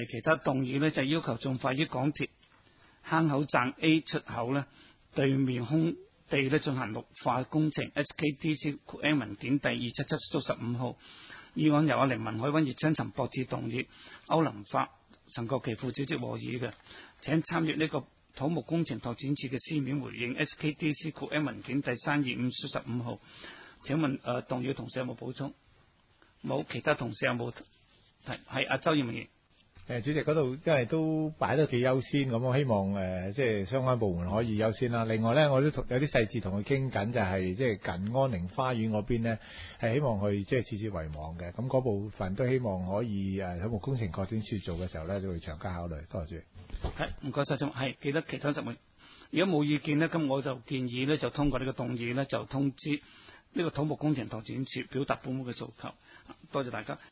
嚟其他動議呢，就要求盡快於港鐵坑口站 A 出口呢對面空地呢進行綠化工程。SKDC 括 N 文件第277/15號議案由阿凌文海溫、葉昌陳博志動議，歐林發、陳國旗副主席和議嘅。請參閱呢個土木工程拓展署嘅書面回應。SKDC 括 N 文件第325/15號。請問動議嘅同事有冇補充？冇，其他同事有冇提？係阿周耀明議員。 主席嗰度因為都擺得幾優先咁，我希望即係相關部門可以優先啦。另外咧，我都有啲細節同佢傾緊，就係即係近安寧花園嗰邊咧，係希望佢即係設置圍網嘅。咁嗰部分都希望可以土木工程擴展處做嘅時候咧，就會詳加考慮。多謝主席。 係，唔該晒，仲係記得其他實務。如果冇意見呢，咁我就建議呢，就通過呢個動議呢，就通知呢個土木工程拓展處表達本會嘅訴求。多謝大家。